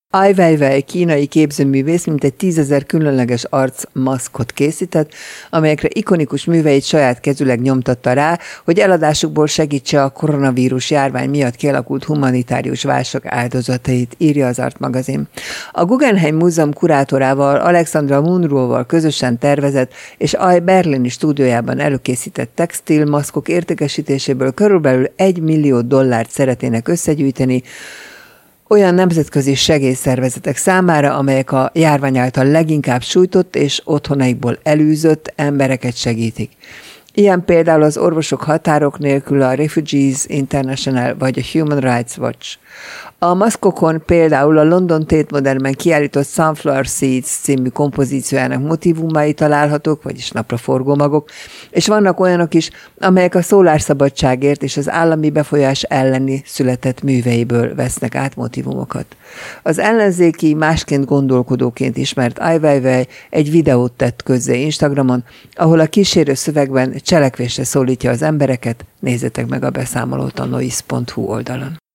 Ai Weiwei kínai képzőművész mintegy 10 000 különleges arcmaszkot készített, amelyekre ikonikus műveit saját kezüleg nyomtatta rá, hogy eladásukból segítse a koronavírus járvány miatt kialakult humanitárius válság áldozatait, írja az Art magazin. A Guggenheim Múzeum kurátorával, Alexandra Munroval közösen tervezett és Ai berlini stúdiójában előkészített textilmaszkok értékesítéséből körülbelül $1 millió szeretnének összegyűjteni, olyan nemzetközi segélyszervezetek számára, amelyek a járvány által leginkább sújtott és otthonaikból elűzött embereket segítik. Ilyen például az Orvosok Határok Nélkül, a Refugees International vagy a Human Rights Watch. A maszkokon például a London Tate Modernben kiállított Sunflower Seeds című kompozíciójának motívumai találhatók, vagyis napraforgó magok, és vannak olyanok is, amelyek a szólásszabadságért és az állami befolyás elleni született műveiből vesznek át motívumokat. Az ellenzéki, másként gondolkodóként ismert Ai Weiwei egy videót tett közzé Instagramon, ahol a kísérő szövegben cselekvésre szólítja az embereket. Nézzetek meg a beszámolót a noise.hu oldalon.